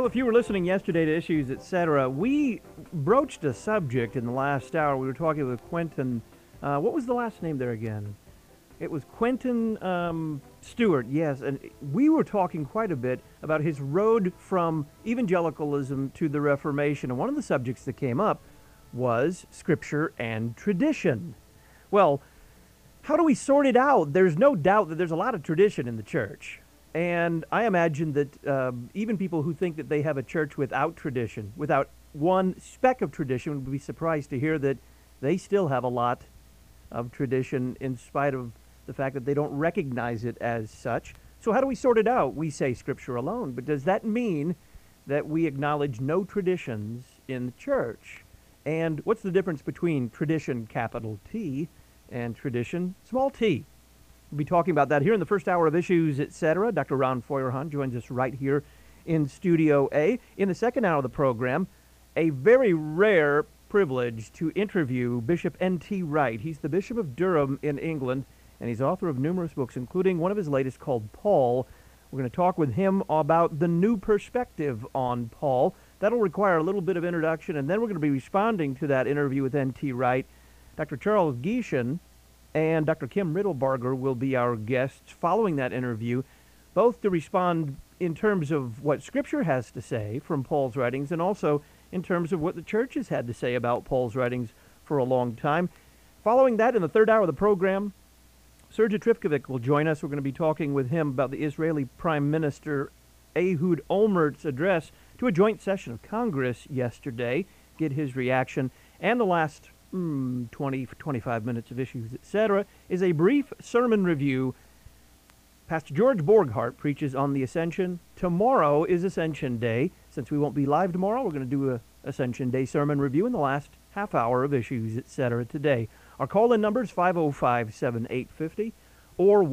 Well, if you were listening yesterday to Issues, Etc., we broached a subject in the last hour. We were talking with Quentin. What was the last name there again? It was Quentin Stewart, yes. And we were talking quite a bit about his road from evangelicalism to the Reformation. And one of the subjects that came up was Scripture and tradition. Well, how do we sort it out? There's no doubt that there's a lot of tradition in the church. And I imagine that even people who think that they have a church without tradition, without one speck of tradition, would be surprised to hear that they still have a lot of tradition in spite of the fact that they don't recognize it as such. So how do we sort it out? We say Scripture alone, but does that mean that we acknowledge no traditions in the church? And what's the difference between tradition, capital T, and tradition, small t? We'll be talking about that here in the first hour of Issues, Etc. Dr. Ron Feuerhahn joins us right here in Studio A. In the second hour of the program, a very rare privilege to interview Bishop N.T. Wright. He's the Bishop of Durham in England, and he's author of numerous books, including one of his latest called Paul. We're going to talk with him about the new perspective on Paul. That'll require a little bit of introduction, and then we're going to be responding to that interview with N.T. Wright. Dr. Charles Gieshen and Dr. Kim Riddlebarger will be our guests following that interview, both to respond in terms of what Scripture has to say from Paul's writings and also in terms of what the church has had to say about Paul's writings for a long time. Following that, in the third hour of the program, Sergei Trifkovic will join us. We're going to be talking with him about the Israeli Prime Minister Ehud Olmert's address to a joint session of Congress yesterday, get his reaction, and the last 25 minutes of Issues, Etc., is a brief sermon review. Pastor George Borghardt preaches on the Ascension. Tomorrow is Ascension Day. Since we won't be live tomorrow, we're going to do a Ascension Day sermon review in the last half hour of Issues, Etc. today. Our call-in number is 505-7850 or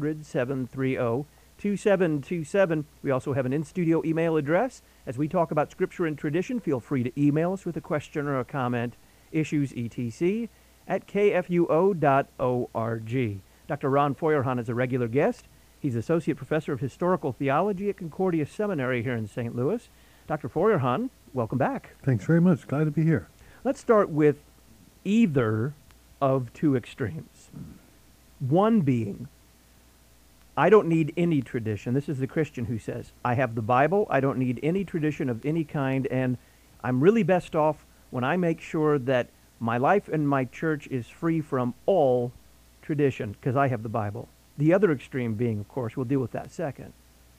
1-800-730-2727. We also have an in-studio email address. As we talk about Scripture and tradition, feel free to email us with a question or a comment, issuesetc@kfuo.org. Dr. Ron Feuerhahn is a regular guest. He's Associate Professor of Historical Theology at Concordia Seminary here in St. Louis. Dr. Feuerhahn, welcome back. Thanks very much. Glad to be here. Let's start with either of two extremes. One being, I don't need any tradition. This is the Christian who says, I have the Bible, I don't need any tradition of any kind, and I'm really best off when I make sure that my life and my church is free from all tradition, because I have the Bible. The other extreme being, of course, we'll deal with that second,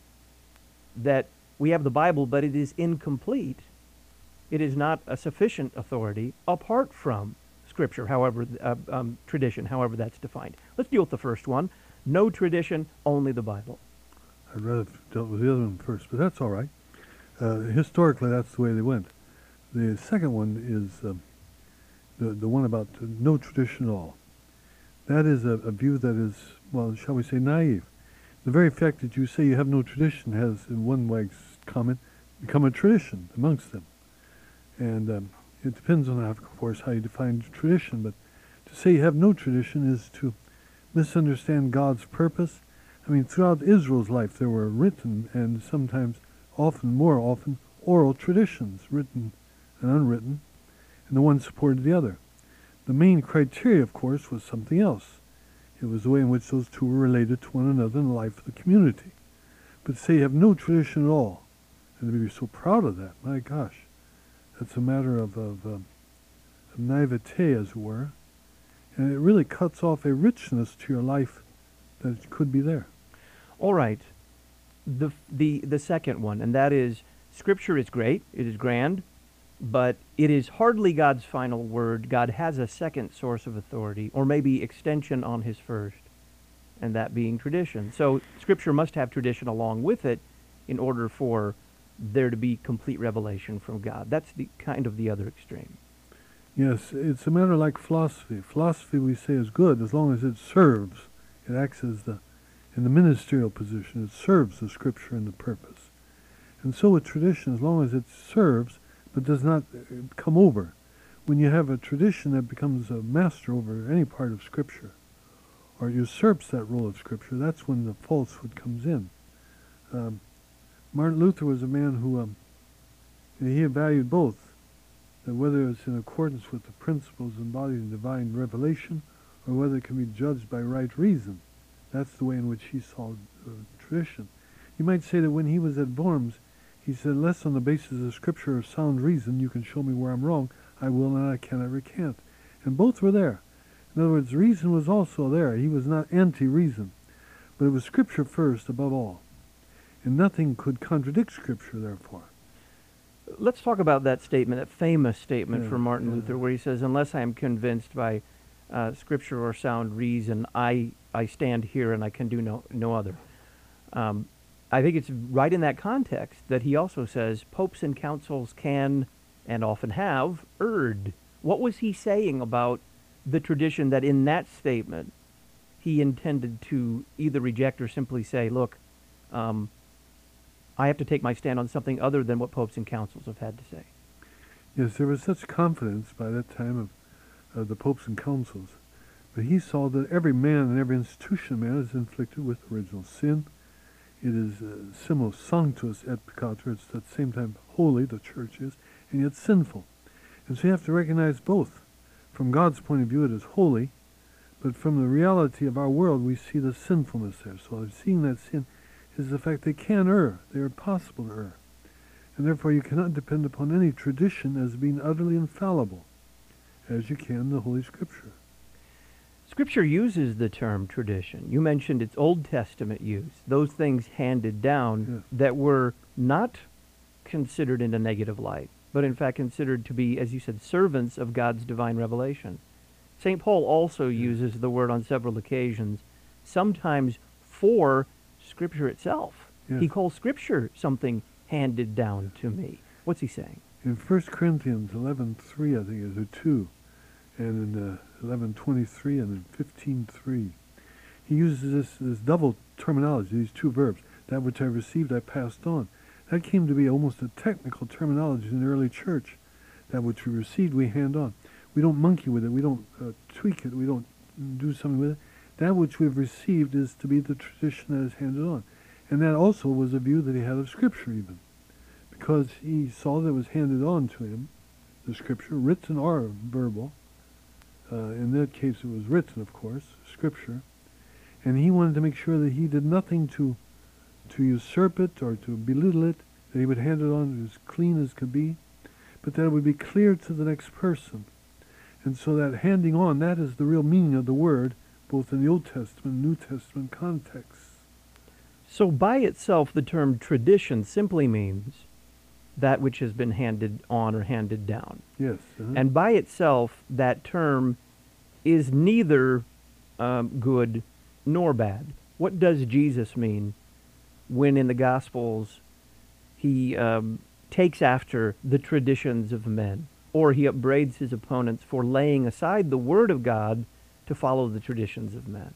that we have the Bible, but it is incomplete. It is not a sufficient authority apart from Scripture, however, tradition, however that's defined. Let's deal with the first one. No tradition, only the Bible. I'd rather have dealt with the other one first, but that's all right. Historically, that's the way they went. The second one is the one about no tradition at all. That is a view that is, well, shall we say, naive. The very fact that you say you have no tradition has, in one way, comment, become a tradition amongst them. And it depends on, of course, how you define tradition, but to say you have no tradition is to misunderstand God's purpose. I mean, throughout Israel's life, there were written and sometimes, more often, oral traditions, written and unwritten, and the one supported the other. The main criteria, of course, was something else. It was the way in which those two were related to one another in the life of the community. But to say you have no tradition at all, and to be so proud of that, my gosh, that's a matter of naivete, as it were, and it really cuts off a richness to your life that could be there. All right. The second one, and that is, Scripture is great, it is grand, but it is hardly God's final word. God has a second source of authority, or maybe extension on his first, and that being tradition. So Scripture must have tradition along with it in order for there to be complete revelation from God. That's the kind of the other extreme. Yes, it's a matter like philosophy. Philosophy, we say, is good as long as it serves. It acts as in the ministerial position. It serves the Scripture and the purpose. And so with tradition, as long as it serves, but does not come over. When you have a tradition that becomes a master over any part of Scripture, or usurps that role of Scripture, that's when the falsehood comes in. Martin Luther was a man who And he valued both, that whether it's in accordance with the principles embodied in divine revelation, or whether it can be judged by right reason. That's the way in which he saw tradition. You might say that when he was at Worms, he said, "Less on the basis of scripture or sound reason, you can show me where I'm wrong, I will and I cannot recant." And both were there. In other words, reason was also there. He was not anti-reason. But it was scripture first, above all. And nothing could contradict scripture, therefore. Let's talk about that statement, that famous statement Yeah, from Martin yeah. Luther, where he says, "Unless I am convinced by scripture or sound reason, I stand here and I can do no other." I think it's right in that context that he also says popes and councils can, and often have, erred. What was he saying about the tradition that in that statement he intended to either reject or simply say, look, I have to take my stand on something other than what popes and councils have had to say? Yes, there was such confidence by that time of the popes and councils. But he saw that every man and every institution of man is inflicted with original sin. It is simul sanctus et peccator. It's at the same time holy, the church is, and yet sinful. And so you have to recognize both. From God's point of view, it is holy, but from the reality of our world, we see the sinfulness there. So seeing that sin is the fact they can err. They are possible to err. And therefore you cannot depend upon any tradition as being utterly infallible, as you can the Holy Scripture. Scripture uses the term tradition. You mentioned its Old Testament use, those things handed down that were not considered in a negative light, but in fact considered to be, as you said, servants of God's divine revelation. St. Paul also uses the word on several occasions, sometimes for Scripture itself. Yes. He calls Scripture something handed down to me. What's he saying? In 1 Corinthians 11:3, I think, is or 2, and in 11:23 and in 15:3, he uses this double terminology, these two verbs. That which I received, I passed on. That came to be almost a technical terminology in the early church. That which we received, we hand on. We don't monkey with it. We don't tweak it. We don't do something with it. That which we've received is to be the tradition that is handed on. And that also was a view that he had of Scripture even. Because he saw that it was handed on to him, the Scripture, written or verbal. In that case it was written, of course, Scripture. And he wanted to make sure that he did nothing to usurp it or to belittle it, that he would hand it on as clean as could be, but that it would be clear to the next person. And so that handing on, that is the real meaning of the word, both in the Old Testament and New Testament contexts. So by itself, the term tradition simply means that which has been handed on or handed down. Yes. And by itself, that term is neither good nor bad. What does Jesus mean when in the Gospels he takes after the traditions of men, or he upbraids his opponents for laying aside the Word of God to follow the traditions of men?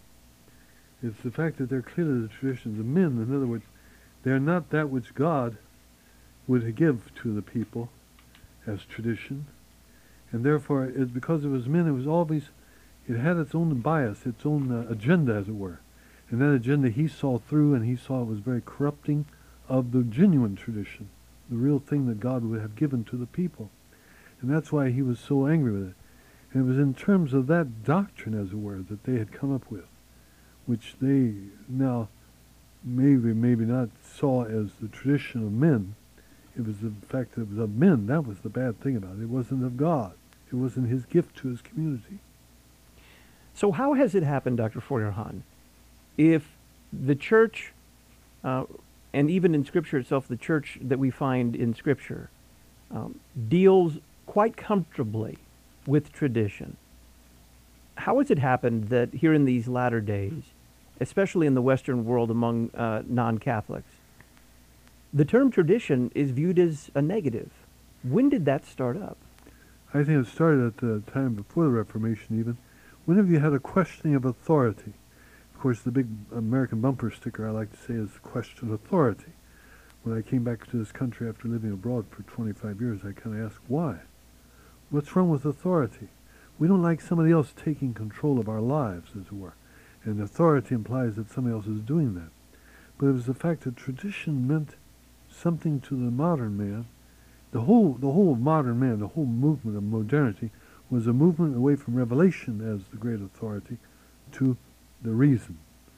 It's the fact that they're clearly the traditions of men. In other words, they're not that which God would give to the people as tradition. And therefore, because it was men, it had its own bias, its own agenda, as it were. And that agenda he saw through, and he saw it was very corrupting of the genuine tradition, the real thing that God would have given to the people. And that's why he was so angry with it. And it was in terms of that doctrine, as it were, that they had come up with, which they now maybe not saw as the tradition of men. It was the fact that it was of men. That was the bad thing about it. It wasn't of God. It wasn't his gift to his community. So how has it happened, Dr. Feuerhahn, if the church, and even in Scripture itself, the church that we find in Scripture, deals quite comfortably with tradition? How has it happened that here in these latter days, especially in the Western world among non-Catholics, the term tradition is viewed as a negative? When did that start up? I think it started at the time before the Reformation even. Whenever you had a questioning of authority, of course the big American bumper sticker I like to say is question authority. When I came back to this country after living abroad for 25 years, I kind of asked why. What's wrong with authority? We don't like somebody else taking control of our lives, as it were. And authority implies that somebody else is doing that. But it was the fact that tradition meant something to the modern man, The whole of modern man, the whole movement of modernity, was a movement away from revelation as the great authority to the reason.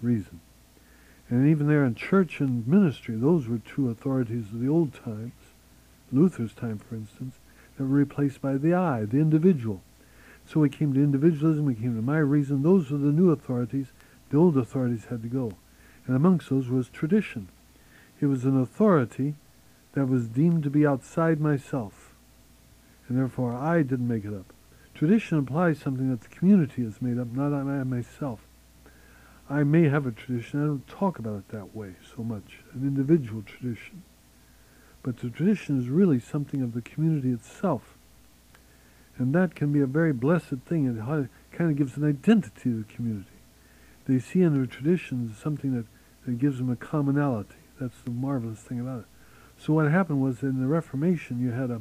And even there in church and ministry, those were two authorities of the old times, Luther's time, for instance, that were replaced by the I, the individual. So we came to individualism, we came to my reason. Those were the new authorities. The old authorities had to go. And amongst those was tradition. It was an authority that was deemed to be outside myself, and therefore I didn't make it up. Tradition implies something that the community has made up, not I myself. I may have a tradition, I don't talk about it that way so much, an individual tradition. But the tradition is really something of the community itself. And that can be a very blessed thing. It kind of gives an identity to the community. They see in their traditions something that gives them a commonality. That's the marvelous thing about it. So what happened was in the Reformation you had a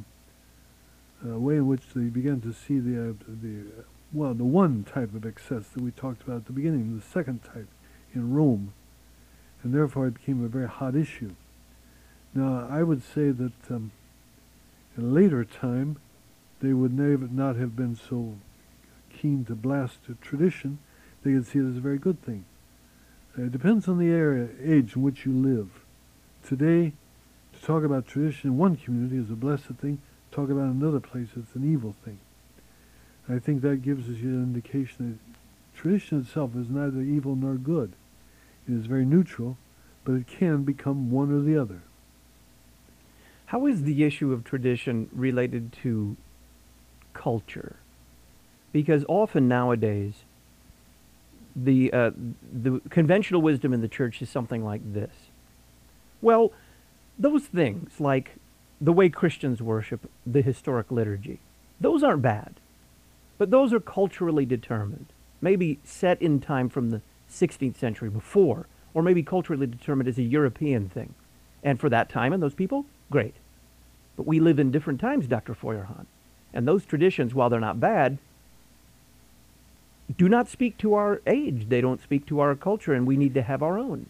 way in which they began to see the one type of excess that we talked about at the beginning, the second type in Rome, and therefore it became a very hot issue. Now I would say that in a later time they would not have been so keen to blast a tradition. They could see it as a very good thing. It depends on the age in which you live. Today, to talk about tradition in one community is a blessed thing. Talk about another place, it's an evil thing. I think that gives us an indication that tradition itself is neither evil nor good. It is very neutral, but it can become one or the other. How is the issue of tradition related to culture? Because often nowadays, the conventional wisdom in the church is something like this. Well, those things, like the way Christians worship the historic liturgy, those aren't bad. But those are culturally determined, maybe set in time from the 16th century before, or maybe culturally determined as a European thing. And for that time and those people, great. But we live in different times, Dr. Feuerhahn. And those traditions, while they're not bad, do not speak to our age. They don't speak to our culture, and we need to have our own.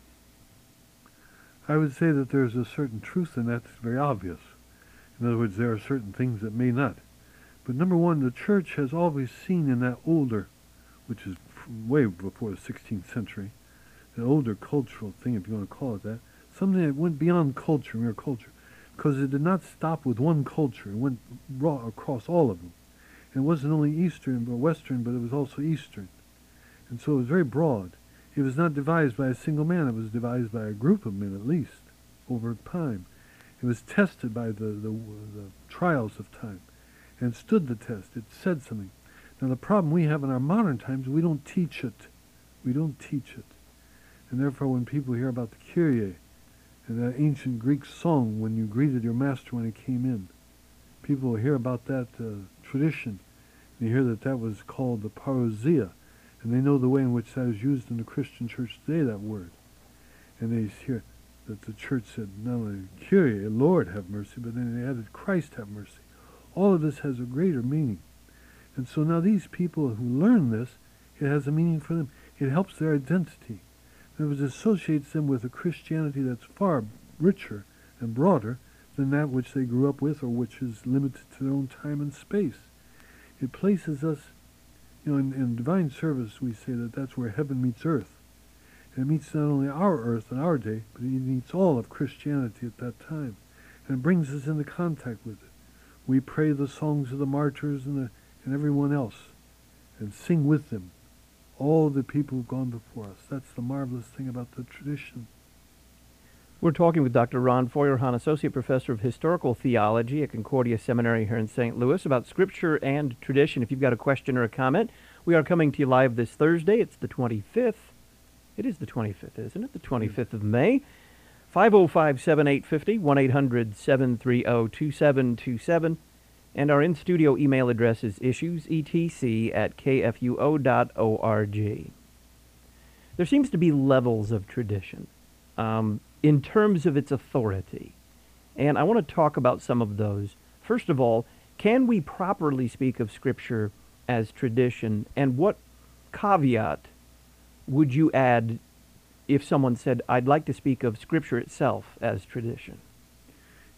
I would say that there's a certain truth in that that's very obvious. In other words, there are certain things that may not. But number one, the church has always seen in that older, which is way before the 16th century, the older cultural thing, if you want to call it that, something that went beyond culture, mere culture, because it did not stop with one culture. It went across all of them. And it wasn't only Eastern or Western, but it was also Eastern. And so it was very broad. It was not devised by a single man. It was devised by a group of men, at least, over time. It was tested by the trials of time and stood the test. It said something. Now, the problem we have in our modern times, we don't teach it. We don't teach it. And therefore, when people hear about the Kyrie and that ancient Greek song when you greeted your master when he came in, people will hear about that tradition. They hear that that was called the parousia, and they know the way in which that is used in the Christian church today, that word. And they hear that the church said not only Kyrie, Lord have mercy, but then they added Christ have mercy. All of this has a greater meaning. And so now these people who learn this, it has a meaning for them. It helps their identity. In other words, it associates them with a Christianity that's far richer and broader than that which they grew up with or which is limited to their own time and space. It places us, in divine service we say that that's where heaven meets earth. And it meets not only our earth and our day, but it meets all of Christianity at that time. And it brings us into contact with it. We pray the songs of the martyrs and everyone else and sing with them. All the people who've gone before us. That's the marvelous thing about the tradition. We're talking with Dr. Ron Feuerhahn, Associate Professor of Historical Theology at Concordia Seminary here in St. Louis, about Scripture and tradition. If you've got a question or a comment, we are coming to you live this Thursday. It's the 25th. It is the 25th, isn't it? The 25th of May. 505-7850, 1-800-730-2727. And our in-studio email address is issuesetc@kfuo.org. There seems to be levels of tradition in terms of its authority. And I want to talk about some of those. First of all, can we properly speak of Scripture as tradition? And what caveat would you add if someone said, I'd like to speak of Scripture itself as tradition?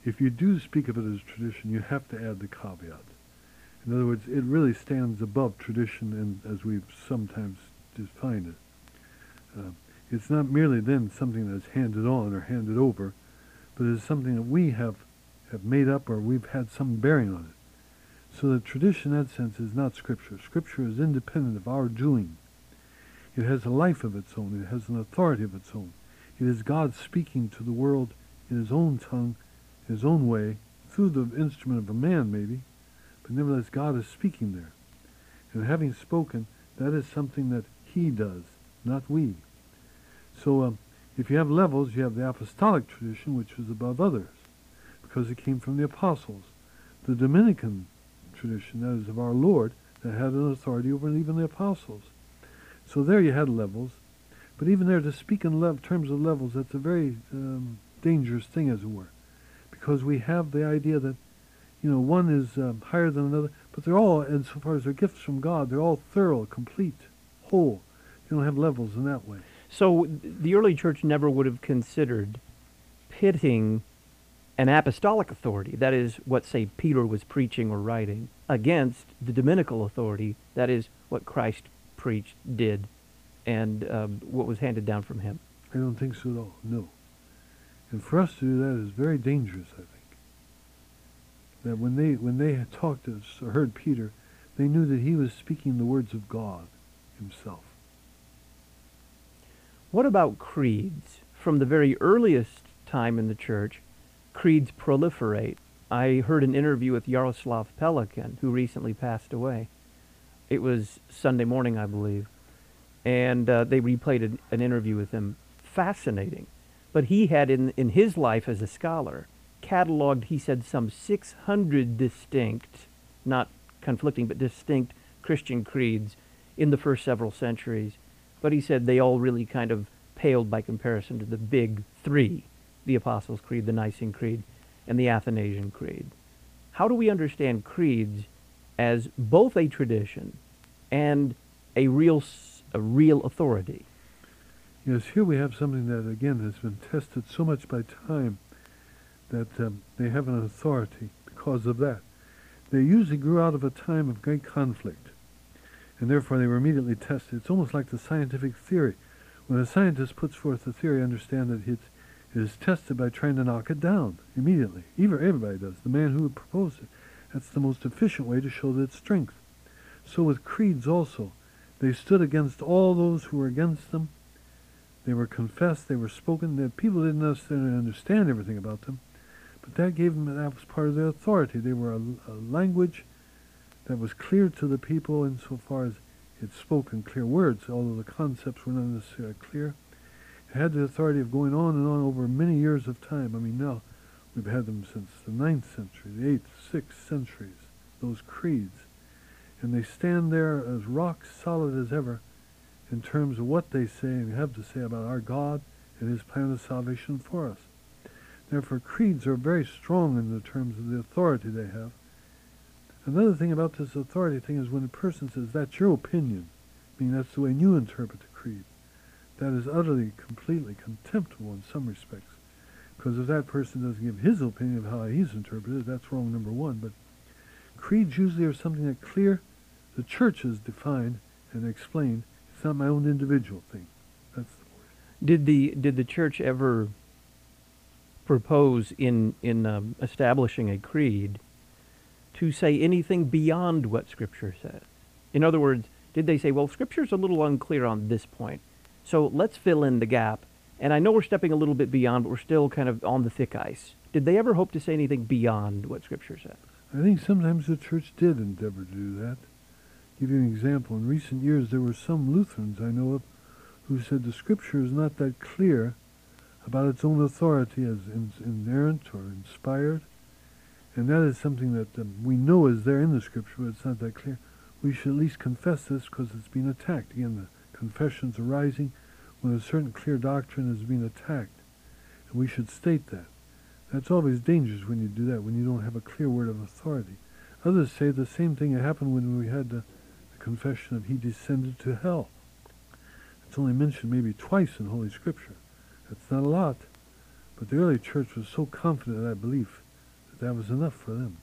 if you do speak of it as tradition, you have to add the caveat. In other words, it really stands above tradition, and as we've sometimes defined it. It's not merely then something that's handed on or handed over, but it's something that we have made up or we've had some bearing on it. So the tradition in that sense is not Scripture. Scripture is independent of our doing. It has a life of its own. It has an authority of its own. It is God speaking to the world in his own tongue, his own way, through the instrument of a man maybe, but nevertheless God is speaking there. And having spoken, that is something that he does, not we. So if you have levels, you have the apostolic tradition, which is above others, because it came from the apostles. The Dominican tradition, that is of our Lord, that had an authority over even the apostles. So there you had levels. But even there, to speak in terms of levels, that's a very dangerous thing, as it were. Because we have the idea that, one is higher than another, but they're all, insofar as they're gifts from God, they're all thorough, complete, whole. You don't have levels in that way. So the early church never would have considered pitting an apostolic authority, that is what, say, Peter was preaching or writing, against the Dominical authority, that is what Christ preached, did, and what was handed down from him. I don't think so at all, no. And for us to do that is very dangerous, I think. That when they had talked to us or heard Peter, they knew that he was speaking the words of God himself. What about creeds? From the very earliest time in the church, creeds proliferate. I heard an interview with Yaroslav Pelikan, who recently passed away. It was Sunday morning, I believe. And they replayed an interview with him. Fascinating. But he had, in his life as a scholar, cataloged, he said, some 600 distinct, not conflicting, but distinct Christian creeds in the first several centuries. But he said they all really kind of paled by comparison to the big three, the Apostles' Creed, the Nicene Creed, and the Athanasian Creed. How do we understand creeds as both a tradition and a real authority? Yes, here we have something that, again, has been tested so much by time that they have an authority because of that. They usually grew out of a time of great conflict, and therefore they were immediately tested. It's almost like the scientific theory. When a scientist puts forth a theory, understand that it is tested by trying to knock it down immediately. Everybody does. The man who proposed it. That's the most efficient way to show its strength. So with creeds also, they stood against all those who were against them. They were confessed, they were spoken. The people didn't necessarily understand everything about them, but that was part of their authority. They were a language that was clear to the people insofar as it spoke in clear words, although the concepts were not necessarily clear. It had the authority of going on and on over many years of time. I mean, now we've had them since the 9th century, the 8th, 6th centuries, those creeds. And they stand there as rock solid as ever in terms of what they say and have to say about our God and his plan of salvation for us. Therefore, creeds are very strong in the terms of the authority they have. Another thing about this authority thing is when a person says, that's your opinion, meaning that's the way you interpret the creed, that is utterly, completely contemptible in some respects. Because if that person doesn't give his opinion of how he's interpreted it, that's wrong, number one. But creeds usually are something that clear, the church has defined and explained. It's not my own individual thing. That's the word. Did the church ever propose in establishing a creed to say anything beyond what Scripture says? In other words, did they say, well, Scripture's a little unclear on this point, so let's fill in the gap. And I know we're stepping a little bit beyond, but we're still kind of on the thick ice. Did they ever hope to say anything beyond what Scripture says? I think sometimes the church did endeavor to do that. Give you an example. In recent years, there were some Lutherans I know of who said the Scripture is not that clear about its own authority as inerrant or inspired. And that is something that we know is there in the Scripture, but it's not that clear. We should at least confess this because it's being attacked. Again, the confessions arising when a certain clear doctrine is being attacked. And we should state that. That's always dangerous when you do that, when you don't have a clear word of authority. Others say the same thing that happened when we had the confession of he descended to hell. It's only mentioned maybe twice in Holy Scripture. That's not a lot. But the early church was so confident in that belief that was enough for them.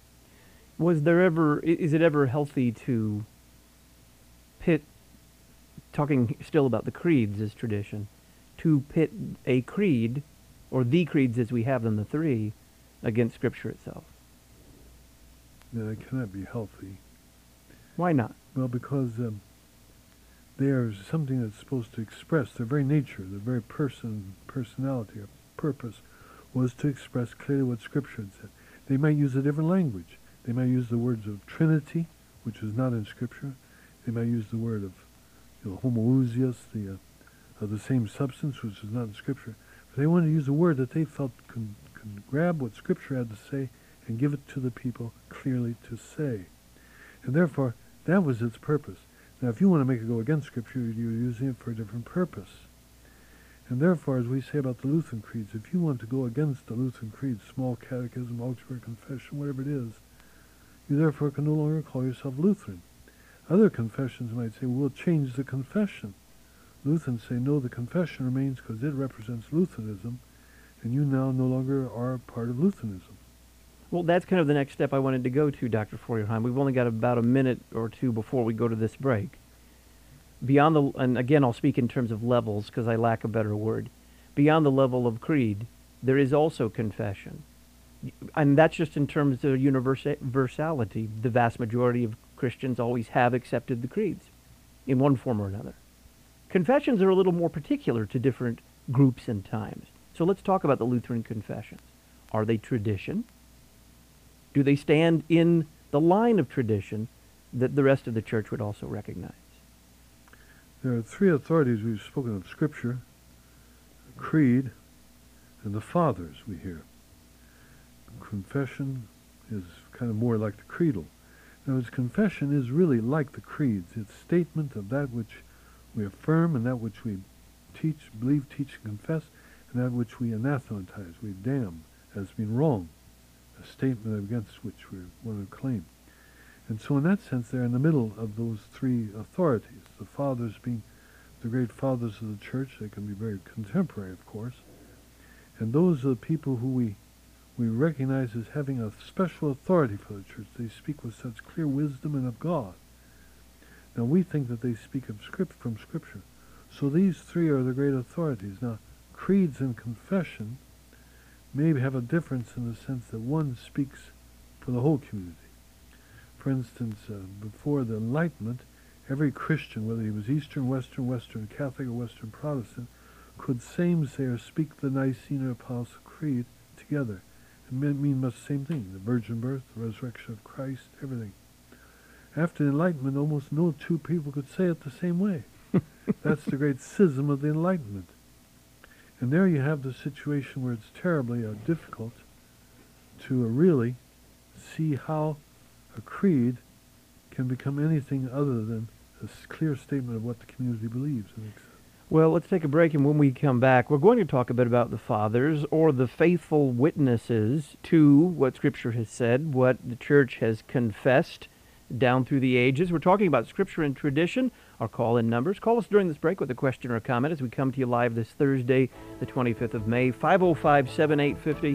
Is it ever healthy to pit, talking still about the creeds as tradition, to pit a creed, or the creeds as we have them, the three, against Scripture itself? That cannot be healthy. Why not? Well, because they are something that's supposed to express their very nature, their very personality, or purpose was to express clearly what Scripture had said. They might use a different language. They might use the words of Trinity, which is not in Scripture. They might use the word of homoousios, the same substance, which is not in Scripture. But they wanted to use a word that they felt could grab what Scripture had to say and give it to the people clearly to say. And therefore, that was its purpose. Now, if you want to make it go against Scripture, you're using it for a different purpose. And therefore, as we say about the Lutheran creeds, if you want to go against the Lutheran creeds, small catechism, Augsburg Confession, whatever it is, you therefore can no longer call yourself Lutheran. Other confessions might say, we'll change the confession. Lutherans say, no, the confession remains because it represents Lutheranism, and you now no longer are part of Lutheranism. Well, that's kind of the next step I wanted to go to, Dr. Feuerheim. We've only got about a minute or two before we go to this break. And again, I'll speak in terms of levels because I lack a better word. Beyond the level of creed, there is also confession. And that's just in terms of universality. The vast majority of Christians always have accepted the creeds in one form or another. Confessions are a little more particular to different groups and times. So let's talk about the Lutheran confessions. Are they tradition? Do they stand in the line of tradition that the rest of the church would also recognize? There are three authorities we've spoken of: Scripture, Creed, and the Fathers we hear. Confession is kind of more like the creedal. In other words, confession is really like the creeds. It's statement of that which we affirm and that which we teach, believe, teach, and confess, and that which we anathematize, we damn as being wrong, a statement against which we want to claim. And so in that sense, they're in the middle of those three authorities, the Fathers being the great fathers of the church. They can be very contemporary, of course. And those are the people who we recognize as having a special authority for the church. They speak with such clear wisdom and of God. Now we think that they speak of from Scripture. So these three are the great authorities. Now, creeds and confession maybe have a difference in the sense that one speaks for the whole community. For instance, before the Enlightenment, every Christian, whether he was Eastern, Western Catholic, or Western Protestant, could say or speak the Nicene or Apostle Creed together. It mean much the same thing: the virgin birth, the resurrection of Christ, everything. After the Enlightenment, almost no two people could say it the same way. That's the great schism of the Enlightenment. And there you have the situation where it's terribly difficult to really see how a creed can become anything other than a clear statement of what the community believes and accepts. Well, let's take a break, and when we come back, we're going to talk a bit about the Fathers, or the faithful witnesses to what Scripture has said, what the Church has confessed down through the ages. We're talking about Scripture and tradition. Our call-in numbers. Call us during this break with a question or a comment as we come to you live this Thursday, the 25th of May, 505-7850,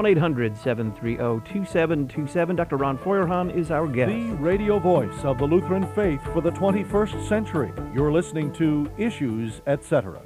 1-800-730-2727. Dr. Ron Feuerhahn is our guest. The radio voice of the Lutheran faith for the 21st century. You're listening to Issues, Etc.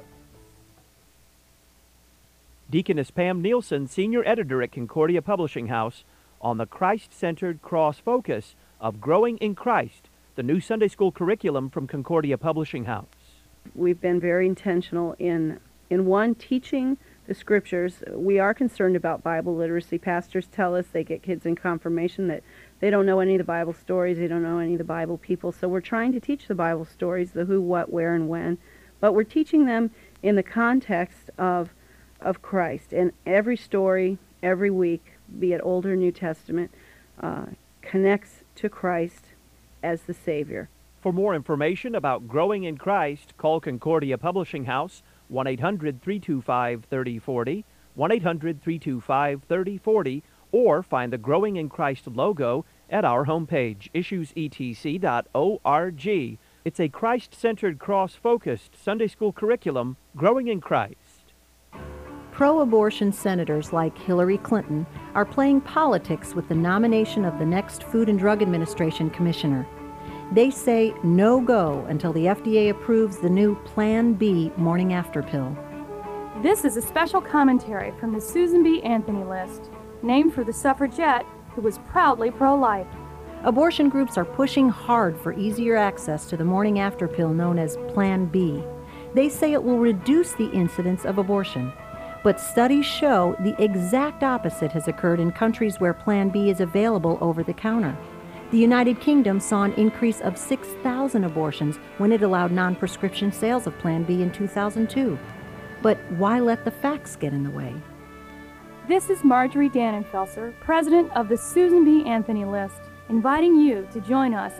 Deaconess Pam Nielsen, Senior Editor at Concordia Publishing House, on the Christ-centered cross focus of Growing in Christ, the new Sunday school curriculum from Concordia Publishing House. We've been very intentional in one, teaching the Scriptures. We are concerned about Bible literacy. Pastors tell us they get kids in confirmation that they don't know any of the Bible stories, they don't know any of the Bible people, so we're trying to teach the Bible stories, the who, what, where, and when, but we're teaching them in the context of Christ. And every story, every week, be it Old or New Testament, connects to Christ as the Savior. For more information about Growing in Christ, call Concordia Publishing House, 1-800-325-3040, 1-800-325-3040, or find the Growing in Christ logo at our homepage, issuesetc.org. It's a Christ-centered, cross-focused Sunday school curriculum, Growing in Christ. Pro-abortion senators like Hillary Clinton are playing politics with the nomination of the next Food and Drug Administration commissioner. They say no go until the FDA approves the new Plan B morning after pill. This is a special commentary from the Susan B. Anthony list, named for the suffragette who was proudly pro-life. Abortion groups are pushing hard for easier access to the morning after pill known as Plan B. They say it will reduce the incidence of abortion. But studies show the exact opposite has occurred in countries where Plan B is available over the counter. The United Kingdom saw an increase of 6,000 abortions when it allowed non-prescription sales of Plan B in 2002. But why let the facts get in the way? This is Marjorie Dannenfelser, president of the Susan B. Anthony list, inviting you to join us.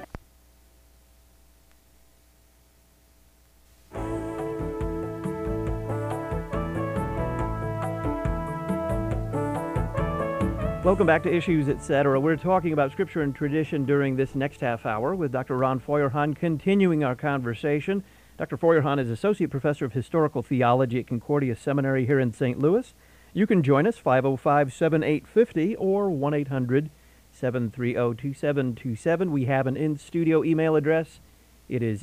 Welcome back to Issues, Etc. We're talking about Scripture and tradition during this next half hour with Dr. Ron Feuerhahn, continuing our conversation. Dr. Feuerhahn is Associate Professor of Historical Theology at Concordia Seminary here in St. Louis. You can join us, 505-7850 or 1-800-730-2727. We have an in-studio email address. It is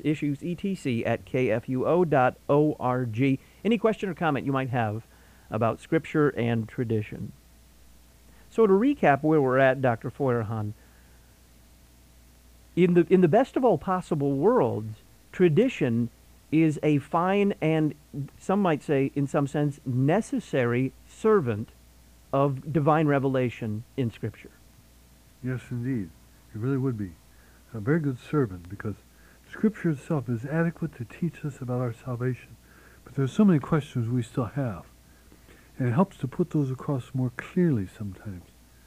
issuesetc@kfuo.org. Any question or comment you might have about Scripture and tradition. So to recap where we're at, Dr. Feuerhahn, in the best of all possible worlds, tradition is a fine and, some might say, in some sense, necessary servant of divine revelation in Scripture. Yes, indeed. It really would be. A very good servant, because Scripture itself is adequate to teach us about our salvation. But there's so many questions we still have. And it helps to put those across more clearly sometimes,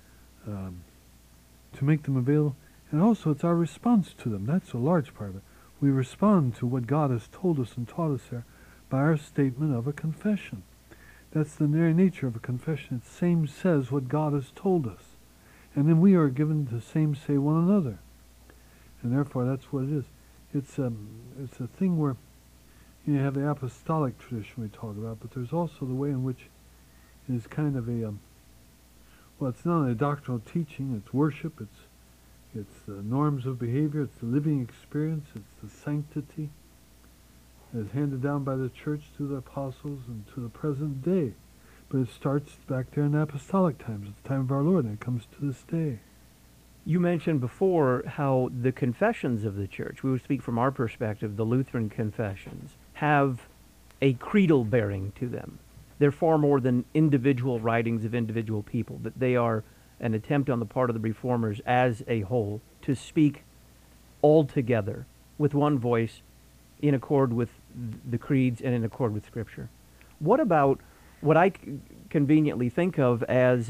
to make them available. And also it's our response to them. That's a large part of it. We respond to what God has told us and taught us there by our statement of a confession. That's the very nature of a confession. It same says what God has told us. And then we are given to same say one another. And therefore that's what it is. It's a thing where you have the apostolic tradition we talk about, but there's also the way in which it is kind of a, well, it's not only a doctrinal teaching, it's worship, it's the norms of behavior, it's the living experience, it's the sanctity that is handed down by the church through the apostles and to the present day. But it starts back there in the apostolic times, at the time of our Lord, and it comes to this day. You mentioned before how the confessions of the church, we would speak from our perspective, the Lutheran confessions, have a creedal bearing to them. They're far more than individual writings of individual people, that they are an attempt on the part of the Reformers as a whole to speak all together with one voice in accord with the creeds and in accord with Scripture. What about what I conveniently think of as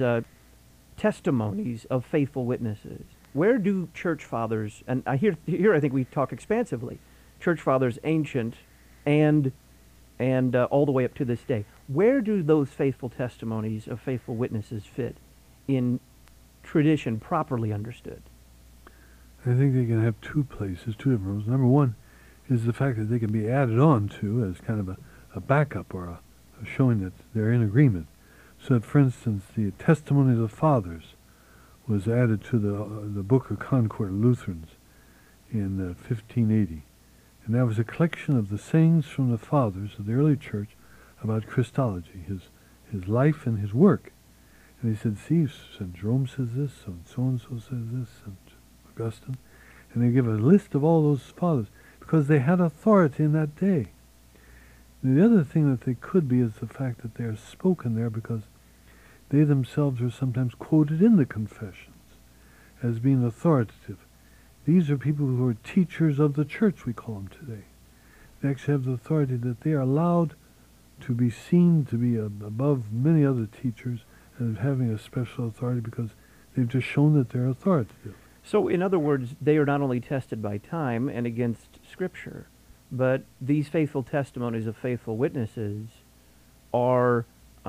testimonies of faithful witnesses? Where do church fathers, and here I think we talk expansively, church fathers ancient and all the way up to this day, where do those faithful testimonies of faithful witnesses fit in tradition properly understood? I think they can have two places, two different roles. Number one is the fact that they can be added on to as kind of a backup or a showing that they're in agreement. So that, for instance, the testimony of the fathers was added to the Book of Concord of Lutherans in 1580. And that was a collection of the sayings from the fathers of the early church about Christology, his life and his work. And he said, see, St. Jerome says this, so-and-so says this, St. Augustine. And they give a list of all those fathers because they had authority in that day. And the other thing that they could be is the fact that they are spoken there because they themselves are sometimes quoted in the confessions as being authoritative. These are people who are teachers of the church, we call them today. They actually have the authority that they are allowed to be seen to be above many other teachers and having a special authority because they've just shown that they're authoritative. So, in other words, they are not only tested by time and against Scripture, but these faithful testimonies of faithful witnesses are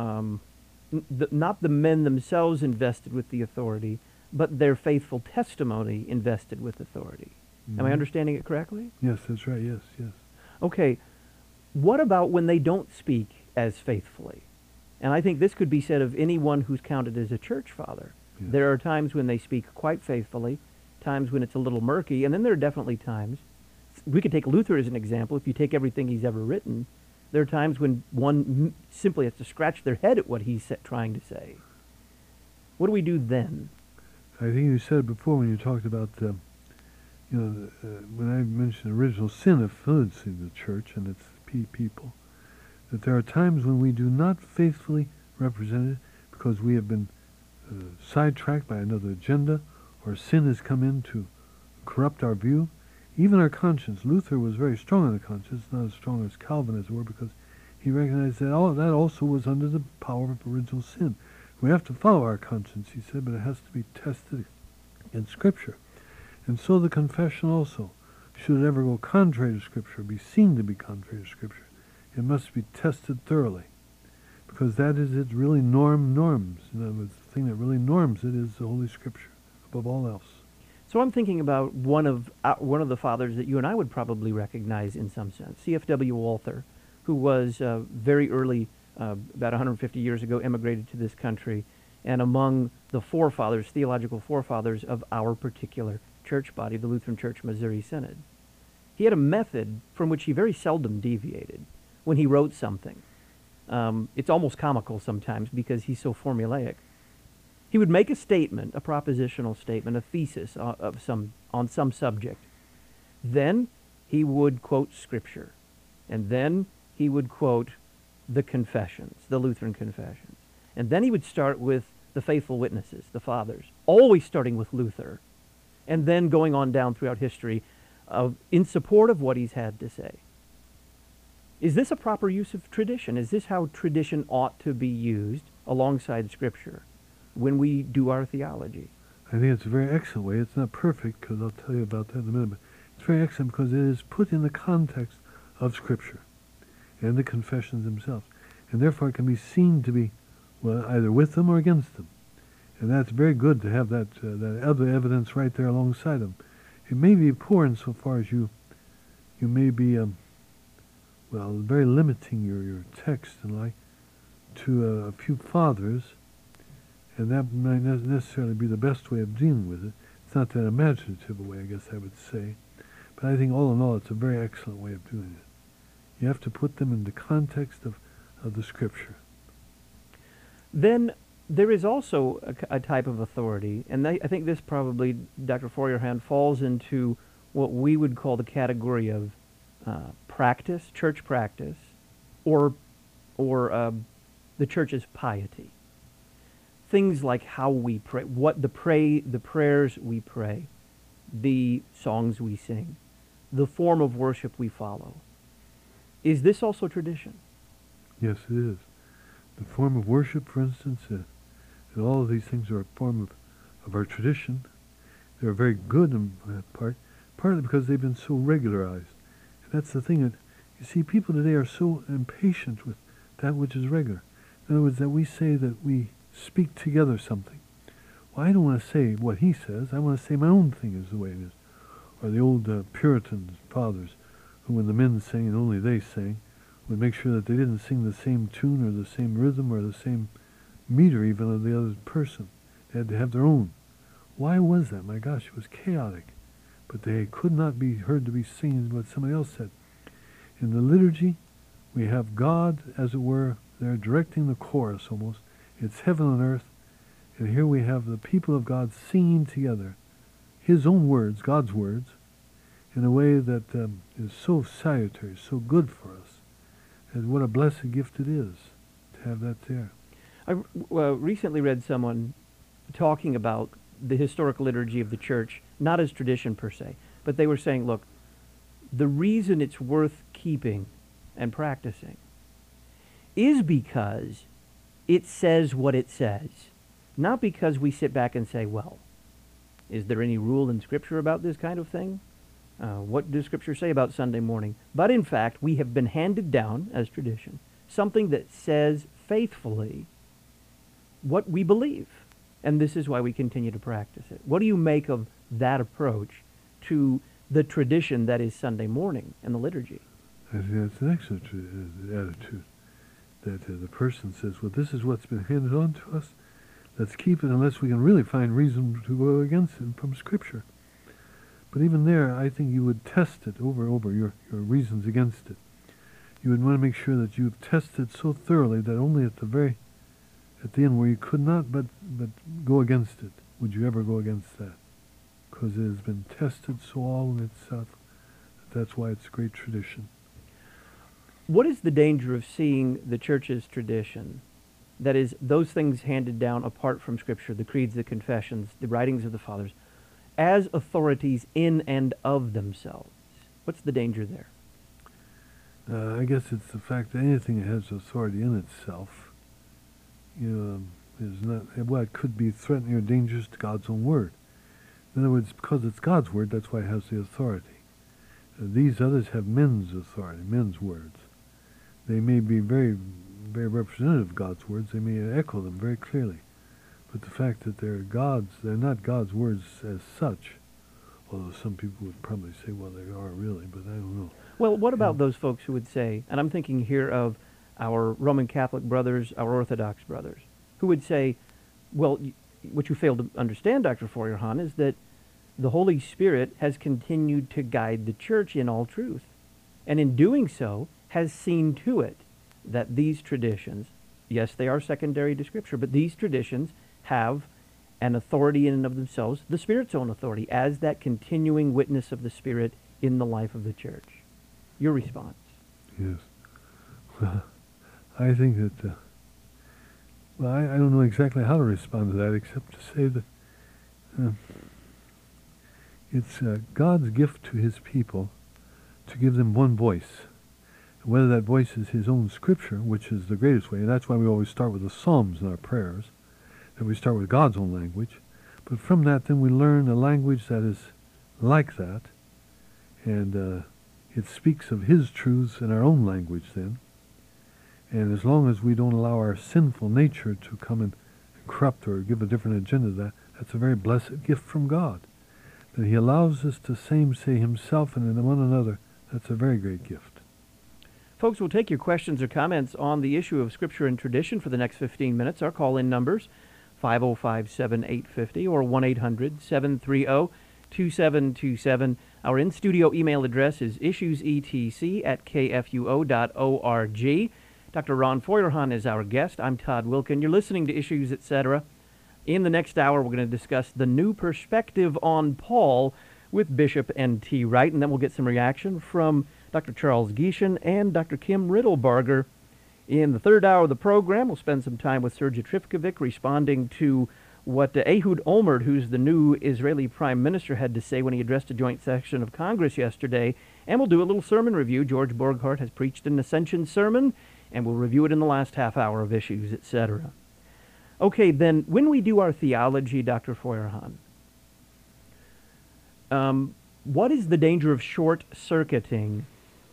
not the men themselves invested with the authority, but their faithful testimony invested with authority. Mm-hmm. Am I understanding it correctly? Yes, that's right. Yes. Okay. What about when they don't speak as faithfully? And I think this could be said of anyone who's counted as a church father. Yeah. There are times when they speak quite faithfully, times when it's a little murky, and then there are definitely times, we could take Luther as an example. If you take everything he's ever written, there are times when one simply has to scratch their head at what he's trying to say. What do we do then? I think you said it before when you talked about, when I mentioned original sin influencing the church and its people, that there are times when we do not faithfully represent it because we have been sidetracked by another agenda, or sin has come in to corrupt our view. Even our conscience. Luther was very strong on the conscience, not as strong as Calvin, as it were, because he recognized that that also was under the power of original sin. We have to follow our conscience, he said, but it has to be tested in Scripture. And so the confession also, should it ever go contrary to Scripture, be seen to be contrary to Scripture, it must be tested thoroughly, because that is its really norms. In other words, the thing that really norms it is the Holy Scripture, above all else. So I'm thinking about one of the fathers that you and I would probably recognize in some sense, C.F.W. Walther, who was very early, about 150 years ago, immigrated to this country, and among the forefathers, theological forefathers of our particular church body, the Lutheran Church Missouri Synod. He had a method from which he very seldom deviated when he wrote something. It's almost comical sometimes because he's so formulaic. He would make a statement, a propositional statement, a thesis on some subject. Then he would quote Scripture. And then he would quote the Confessions, the Lutheran Confessions. And then he would start with the faithful witnesses, the fathers, always starting with Luther, and then going on down throughout history in support of what he's had to say. Is this a proper use of tradition? Is this how tradition ought to be used alongside Scripture when we do our theology? I think it's a very excellent way. It's not perfect, because I'll tell you about that in a minute, but it's very excellent because it is put in the context of Scripture and the confessions themselves. And therefore it can be seen to be, well, either with them or against them. And that's very good to have that other evidence right there alongside them. It may be poor insofar as you may be, very limiting your text and like to a few fathers, and that might not necessarily be the best way of dealing with it. It's not that imaginative a way, I guess I would say. But I think all in all, it's a very excellent way of doing it. You have to put them in the context of the Scripture. Then there is also a type of authority, and I think this probably, Dr. Feuerhand, falls into what we would call the category of practice, church practice, or the church's piety. Things like how we pray, the prayers we pray, the songs we sing, the form of worship we follow. Is this also tradition? Yes, it is. The form of worship, for instance, and all of these things are a form of our tradition. They're very good in partly because they've been so regularized. And that's the thing that, you see, people today are so impatient with that which is regular. In other words, that we say that we speak together something. Well, I don't want to say what he says. I want to say my own thing is the way it is. Or the old Puritan fathers, who when the men sang and only they sang, would make sure that they didn't sing the same tune or the same rhythm or the same meter even of the other person. They had to have their own. Why was that? My gosh, it was chaotic. But they could not be heard to be singing what somebody else said. In the liturgy, we have God, as it were, there directing the chorus almost. It's heaven and earth. And here we have the people of God singing together His own words, God's words, in a way that is so salutary, so good for us. And what a blessed gift it is to have that there. I recently read someone talking about the historical liturgy of the church, not as tradition per se, but they were saying, look, the reason it's worth keeping and practicing is because it says what it says, not because we sit back and say, well, is there any rule in Scripture about this kind of thing? What does Scripture say about Sunday morning? But in fact, we have been handed down as tradition something that says faithfully what we believe. And this is why we continue to practice it. What do you make of that approach to the tradition that is Sunday morning and the liturgy? I think that's an excellent attitude. the person says, well, this is what's been handed on to us. Let's keep it unless we can really find reason to go against it from Scripture. But even there, I think you would test it over and over, your reasons against it. You would want to make sure that you've tested so thoroughly that only at the end where you could not but go against it, would you ever go against that. Because it has been tested so all in itself, that's why it's great tradition. What is the danger of seeing the church's tradition, that is, those things handed down apart from Scripture, the creeds, the confessions, the writings of the fathers, as authorities in and of themselves? What's the danger there? I guess it's the fact that anything that has authority in itself, is not, well, it could be threatening or dangerous to God's own word. In other words, because it's God's word, that's why it has the authority. These others have men's authority, men's words. They may be very, very representative of God's words. They may echo them very clearly. But the fact that they're not God's words as such, although some people would probably say, well, they are really, but I don't know. Well, what about those folks who would say, and I'm thinking here of our Roman Catholic brothers, our Orthodox brothers, who would say, well, what you fail to understand, Dr. Feuerhahn, is that the Holy Spirit has continued to guide the church in all truth, and in doing so has seen to it that these traditions, yes, they are secondary to Scripture, but these traditions have an authority in and of themselves, the Spirit's own authority, as that continuing witness of the Spirit in the life of the church. Your response? Yes. Well, I think that, I don't know exactly how to respond to that except to say that it's God's gift to his people to give them one voice. Whether that voice is his own Scripture, which is the greatest way, and that's why we always start with the Psalms in our prayers, that we start with God's own language. But from that, then we learn a language that is like that, and it speaks of his truths in our own language then. And as long as we don't allow our sinful nature to come and corrupt or give a different agenda to that, that's a very blessed gift from God. That he allows us to say himself and in one another, that's a very great gift. Folks, we'll take your questions or comments on the issue of Scripture and tradition for the next 15 minutes. Our call-in numbers, 505-7850 or 1-800-730-2727. Our in-studio email address is issuesetc@kfuo.org. Dr. Ron Feuerhahn is our guest. I'm Todd Wilkin. You're listening to Issues, Etc. In the next hour, we're going to discuss the new perspective on Paul with Bishop N.T. Wright, and then we'll get some reaction from Dr. Charles Gieshen and Dr. Kim Riddlebarger. In the third hour of the program, we'll spend some time with Sergei Trifkovic responding to what Ehud Olmert, who's the new Israeli Prime Minister, had to say when he addressed a joint session of Congress yesterday. And we'll do a little sermon review. George Borghardt has preached an Ascension sermon, and we'll review it in the last half hour of Issues, etc. Okay, then, when we do our theology, Dr. Feuerhahn, what is the danger of short-circuiting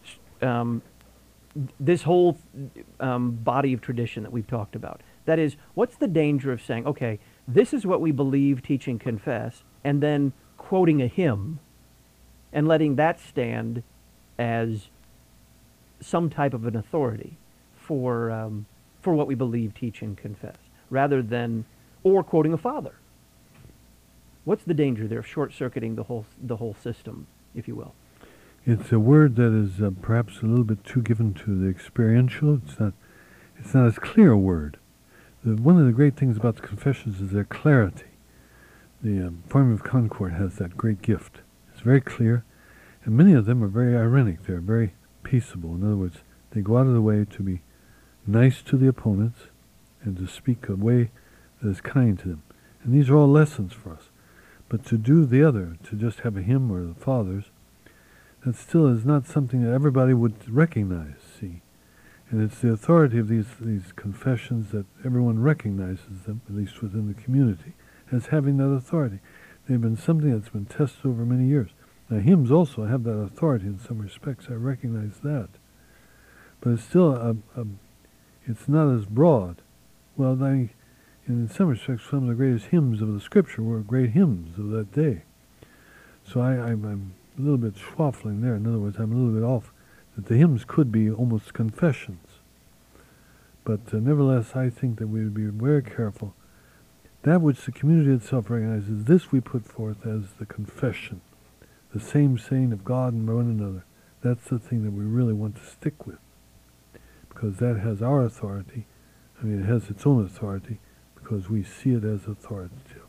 this whole body of tradition that we've talked about? That is, what's the danger of saying, okay, this is what we believe, teach, and confess, and then quoting a hymn and letting that stand as some type of an authority for what we believe, teach, and confess, rather than, or quoting a father? What's the danger there of short-circuiting the whole system, if you will? It's a word that is perhaps a little bit too given to the experiential. It's not as clear a word. One of the great things about the confessions is their clarity. The Formula of Concord has that great gift. It's very clear, and many of them are very ironic. They're very peaceable. In other words, they go out of the way to be nice to the opponents and to speak a way that is kind to them. And these are all lessons for us. But to do the other, to just have a hymn or the fathers, that still is not something that everybody would recognize, see. And it's the authority of these confessions that everyone recognizes them, at least within the community, as having that authority. They've been something that's been tested over many years. Now, hymns also have that authority in some respects. I recognize that. But it's still, it's not as broad. Well, in some respects, some of the greatest hymns of the Scripture were great hymns of that day. So I'm a little bit schwaffling there. In other words, I'm a little bit off, that the hymns could be almost confessions. But nevertheless, I think that we would be very careful. That which the community itself recognizes, this we put forth as the confession, the same saying of God and one another. That's the thing that we really want to stick with, because that has our authority. I mean, it has its own authority, because we see it as authoritative.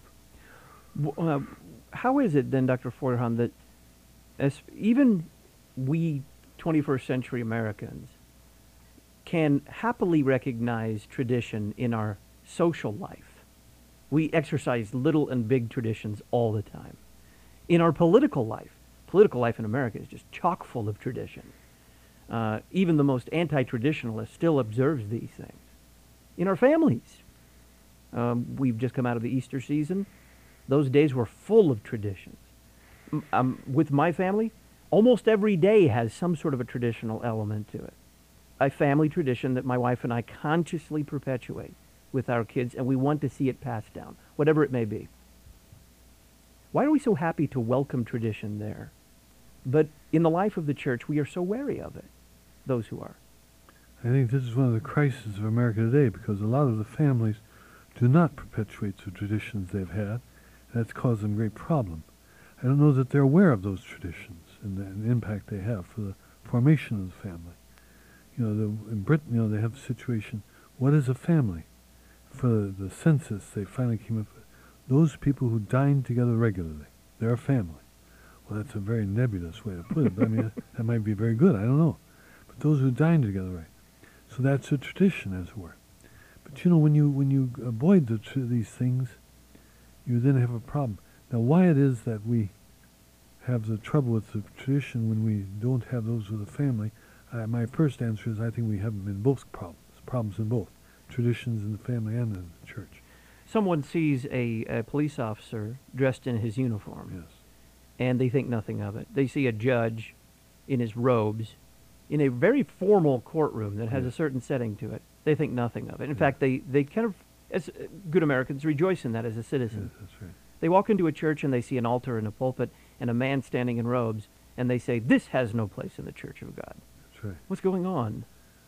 How is it then, Dr. Feuerhahn, that even we 21st century Americans can happily recognize tradition in our social life? We exercise little and big traditions all the time. In our political life in America is just chock full of tradition. Even the most anti-traditionalist still observes these things. In our families, we've just come out of the Easter season. Those days were full of traditions. With my family, almost every day has some sort of a traditional element to it. A family tradition that my wife and I consciously perpetuate with our kids, and we want to see it passed down, whatever it may be. Why are we so happy to welcome tradition there? But in the life of the church, we are so wary of it, those who are. I think this is one of the crises of America today, because a lot of the families do not perpetuate the traditions they've had. That's caused them great problem. I don't know that they're aware of those traditions and the impact they have for the formation of the family. In Britain, they have a situation, what is a family? For the census, they finally came up with those people who dine together regularly. They're a family. Well, that's a very nebulous way to put it, but I mean, that might be very good, I don't know. But those who dine together, right? So that's a tradition, as it were. But when you avoid these things, you then have a problem. Now, why it is that we have the trouble with the tradition when we don't have those with the family, my first answer is I think we have them in both problems in both. Traditions in the family and in the church. Someone sees a police officer dressed in his uniform. Yes. And they think nothing of it. They see a judge in his robes in a very formal courtroom that has a certain setting to it. They think nothing of it. In fact, they kind of, as good Americans, rejoice in that as a citizen. Yes, that's right. They walk into a church and they see an altar and a pulpit and a man standing in robes, and they say, "This has no place in the Church of God." That's right. What's going on?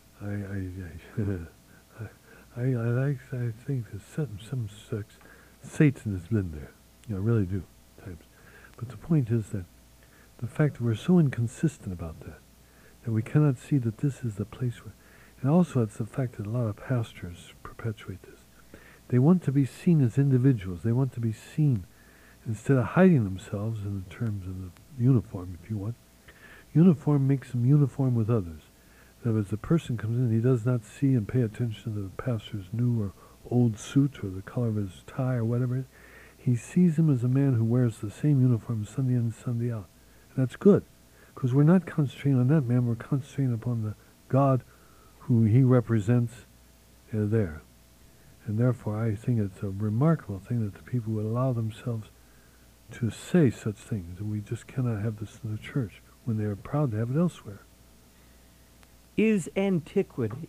I think that some Satan has been there. I really do, times. But the point is that the fact that we're so inconsistent about that we cannot see that this is the place where, and also it's the fact that a lot of pastors perpetuate this. They want to be seen as individuals. They want to be seen, instead of hiding themselves in the terms of the uniform, if you want. Uniform makes them uniform with others. In other words, the person comes in, he does not see and pay attention to the pastor's new or old suit or the color of his tie or whatever it is. He sees him as a man who wears the same uniform Sunday in and Sunday out. And that's good, because we're not concentrating on that man, we're concentrating upon the God who he represents there. And therefore I think it's a remarkable thing that the people would allow themselves to say such things, and we just cannot have this in the church when they are proud to have it elsewhere. Is antiquity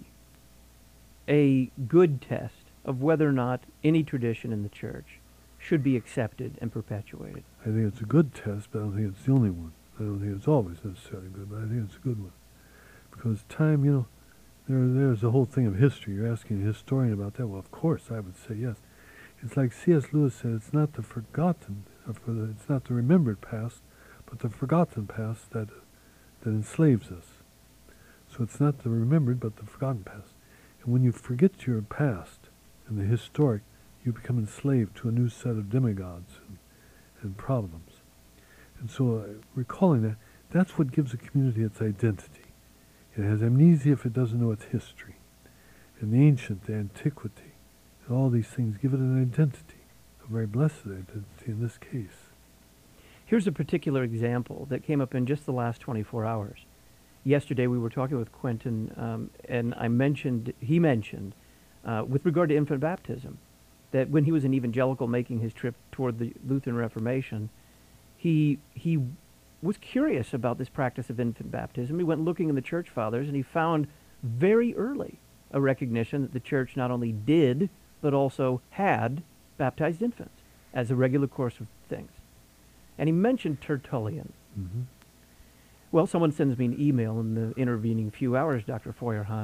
a good test of whether or not any tradition in the church should be accepted and perpetuated? I think it's a good test, but I don't think it's the only one. I don't think it's always necessarily good, but I think it's a good one. Because time, there's a whole thing of history. You're asking a historian about that. Well, of course, I would say yes. It's like C.S. Lewis said, it's not the forgotten, it's not the remembered past, but the forgotten past that enslaves us. So it's not the remembered, but the forgotten past. And when you forget your past and the historic, you become enslaved to a new set of demigods and problems. And so recalling that, that's what gives a community its identity. It has amnesia if it doesn't know its history. And the ancient, the antiquity, and all these things give it an identity, a very blessed identity in this case. Here's a particular example that came up in just the last 24 hours. Yesterday we were talking with Quentin, and he mentioned, with regard to infant baptism, that when he was an evangelical making his trip toward the Lutheran Reformation, he was curious about this practice of infant baptism. He went looking in the church fathers, and he found very early a recognition that the church not only did, but also had baptized infants as a regular course of things. And he mentioned Tertullian. Mm-hmm. Well, someone sends me an email in the intervening few hours, Dr. Feuerhahn,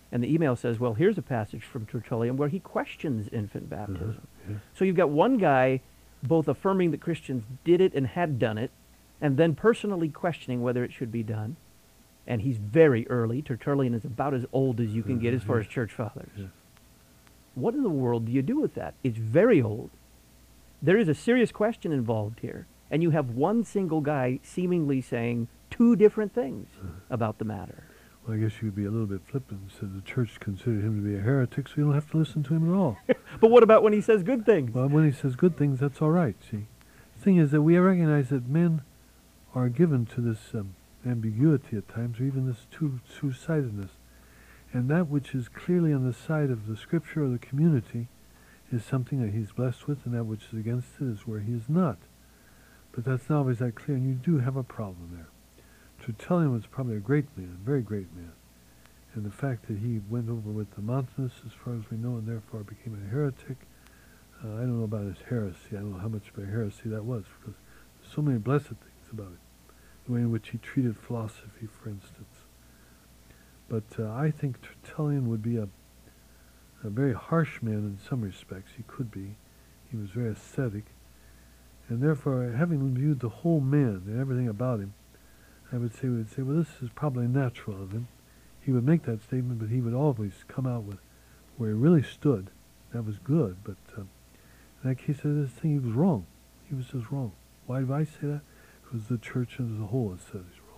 And the email says, well, here's a passage from Tertullian where he questions infant baptism. Yeah. So you've got one guy both affirming that Christians did it and had done it, and then personally questioning whether it should be done. And he's very early. Tertullian is about as old as you can get as far as church fathers. Yeah. What in the world do you do with that? It's very old. There is a serious question involved here. And you have one single guy seemingly saying two different things about the matter. Well, I guess you could be a little bit flippant and say the church considered him to be a heretic, so you don't have to listen to him at all. But what about when he says good things? Well, when he says good things, that's all right, see. The thing is that we recognize that men are given to this ambiguity at times, or even this two-sidedness. And that which is clearly on the side of the Scripture or the community is something that he's blessed with, and that which is against it is where he is not. But that's not always that clear, and you do have a problem there. Tertullian was probably a great man, a very great man. And the fact that he went over with the Montanists, as far as we know, and therefore became a heretic, I don't know about his heresy. I don't know how much of a heresy that was, because there's so many blessed things about it. The way in which he treated philosophy, for instance. But I think Tertullian would be a very harsh man in some respects. He could be. He was very ascetic. And therefore, having viewed the whole man and everything about him, we would say, well, this is probably natural of him. He would make that statement, but he would always come out with where he really stood. That was good, but in that case, this thing, he was wrong. He was just wrong. Why do I say that? Because the church as a whole has said he's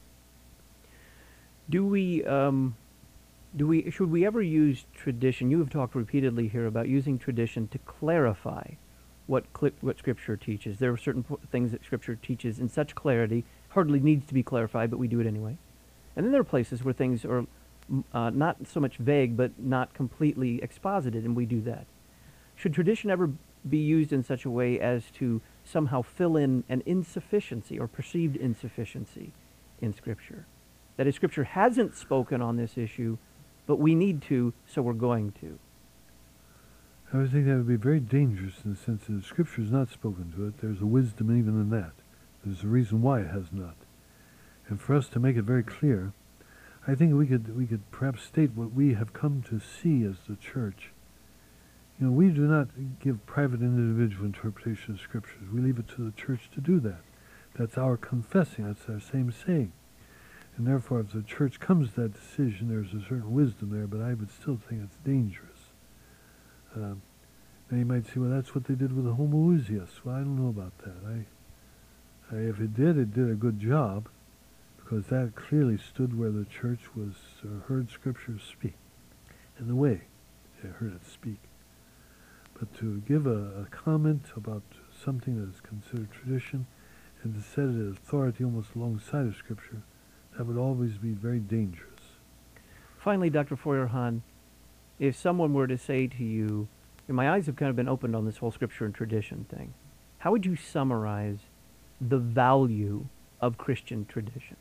wrong. Should we ever use tradition? You have talked repeatedly here about using tradition to clarify what Scripture teaches. There are certain things that Scripture teaches in such clarity, hardly needs to be clarified, but we do it anyway. And then there are places where things are not so much vague, but not completely exposited, and we do that. Should tradition ever be used in such a way as to somehow fill in an insufficiency or perceived insufficiency in Scripture? That is, Scripture hasn't spoken on this issue, but we need to, so we're going to. I would think that would be very dangerous in the sense that if Scripture has not spoken to it, there's a wisdom even in that. There's a reason why it has not. And for us to make it very clear, I think we could perhaps state what we have come to see as the church. You know, we do not give private and individual interpretation of Scriptures. We leave it to the church to do that. That's our confessing. That's our same saying. And therefore, if the church comes to that decision, there's a certain wisdom there, but I would still think it's dangerous. Now you might say, well, that's what they did with the homoousios. Well, I don't know about that. If it did a good job, because that clearly stood where the church was heard Scripture speak, in the way they heard it speak. But to give a comment about something that is considered tradition and to set it as authority almost alongside of Scripture, that would always be very dangerous. Finally, Dr. Feuerhahn, if someone were to say to you, and my eyes have kind of been opened on this whole Scripture and tradition thing, how would you summarize the value of Christian tradition?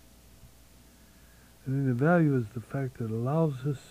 I think the value is the fact that it allows us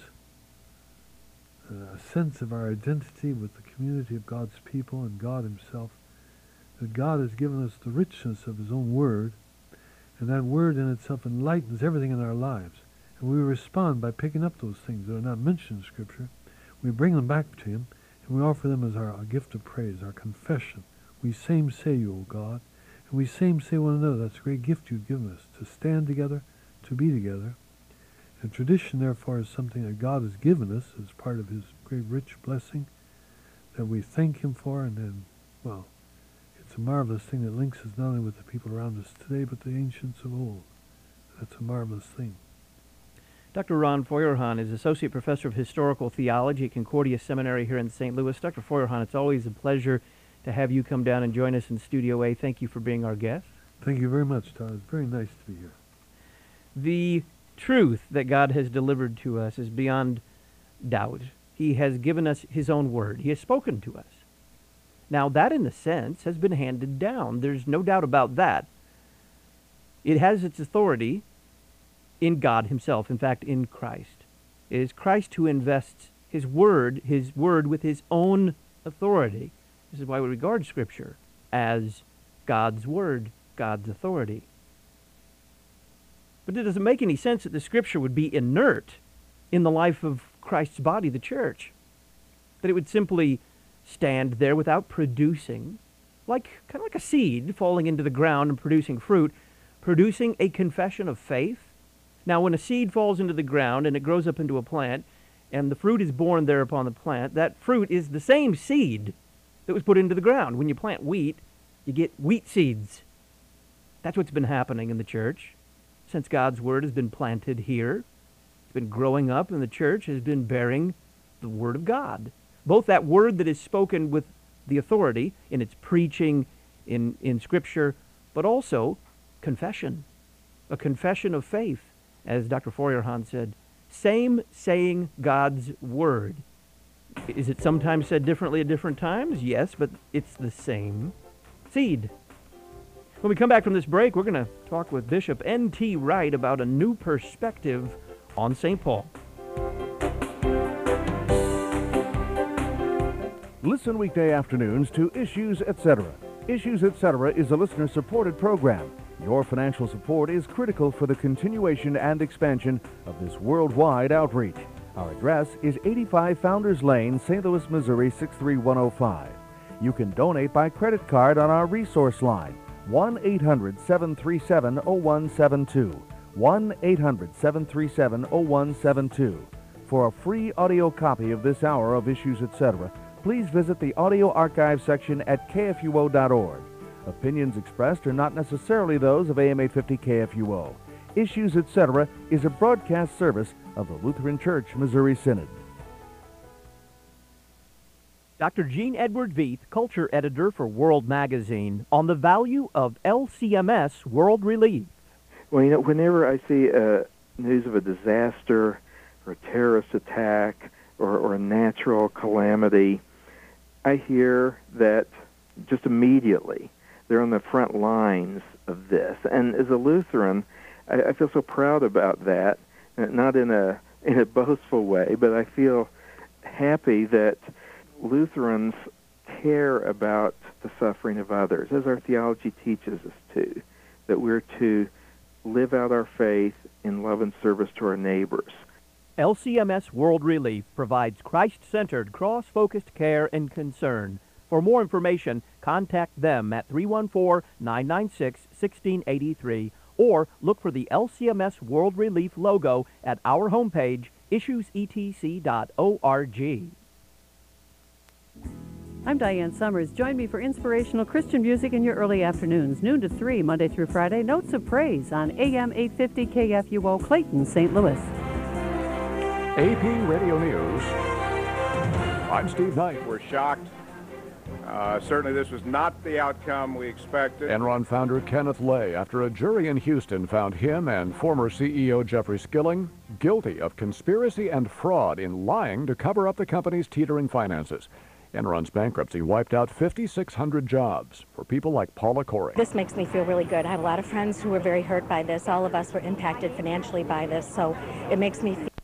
a sense of our identity with the community of God's people and God Himself, that God has given us the richness of His own Word, and that Word in itself enlightens everything in our lives. And we respond by picking up those things that are not mentioned in Scripture. We bring them back to Him, and we offer them as our gift of praise, our confession. We same say you, O God, and we same say one another. That's a great gift you've given us, to stand together, to be together. And tradition, therefore, is something that God has given us as part of His great rich blessing that we thank Him for, and then, well, it's a marvelous thing that links us not only with the people around us today, but the ancients of old. That's a marvelous thing. Dr. Ron Feuerhahn is Associate Professor of Historical Theology at Concordia Seminary here in St. Louis. Dr. Feuerhahn, it's always a pleasure to have you come down and join us in Studio A. Thank you for being our guest. Thank you very much, Todd. It's very nice to be here. The truth that God has delivered to us is beyond doubt. He has given us His own Word. He has spoken to us. Now, that, in a sense, has been handed down. There's no doubt about that. It has its authority in God Himself, in fact, in Christ. It is Christ who invests His Word with His own authority. This is why we regard Scripture as God's Word, God's authority. But it doesn't make any sense that the Scripture would be inert in the life of Christ's body, the church. That it would simply stand there without producing, kind of like a seed falling into the ground and producing fruit, producing a confession of faith. Now, when a seed falls into the ground and it grows up into a plant, and the fruit is born there upon the plant, that fruit is the same seed that was put into the ground. When you plant wheat, you get wheat seeds. That's what's been happening in the church since God's word has been planted here. It's been growing up, and the church has been bearing the word of God. Both that word that is spoken with the authority in its preaching in Scripture, but also confession, a confession of faith, as Dr. Feuerhahn said. Same saying God's word. Is it sometimes said differently at different times? Yes, but it's the same seed. When we come back from this break, we're going to talk with Bishop N.T. Wright about a new perspective on St. Paul. Listen weekday afternoons to Issues Etc. Issues Etc. is a listener-supported program. Your financial support is critical for the continuation and expansion of this worldwide outreach. Our address is 85 Founders Lane, St. Louis, Missouri 63105. You can donate by credit card on our resource line, 1-800-737-0172, 1-800-737-0172. For a free audio copy of this hour of Issues Etc., please visit the audio archive section at kfuo.org. Opinions expressed are not necessarily those of AM 850 KFUO. Issues Etc. is a broadcast service of the Lutheran Church Missouri Synod. Dr. Gene Edward Veith, culture editor for World Magazine, on the value of LCMS World Relief. Well, whenever I see news of a disaster or a terrorist attack or a natural calamity, I hear that just immediately they're on the front lines of this. And as a Lutheran, I feel so proud about that, not in a boastful way, but I feel happy that Lutherans care about the suffering of others, as our theology teaches us to, that we're to live out our faith in love and service to our neighbors. LCMS World Relief provides Christ-centered, cross-focused care and concern. For more information, contact them at 314-996-1683 or look for the LCMS World Relief logo at our homepage, issuesetc.org. I'm Diane Summers. Join me for inspirational Christian music in your early afternoons, noon to 3, Monday through Friday. Notes of Praise on AM 850 KFUO, Clayton, St. Louis. AP Radio News. I'm Steve Knight. We're shocked. Certainly this was not the outcome we expected. Enron founder Kenneth Lay, after a jury in Houston found him and former CEO Jeffrey Skilling guilty of conspiracy and fraud in lying to cover up the company's teetering finances. Enron's bankruptcy wiped out 5,600 jobs for people like Paula Corey. This makes me feel really good. I have a lot of friends who were very hurt by this. All of us were impacted financially by this, so it makes me feel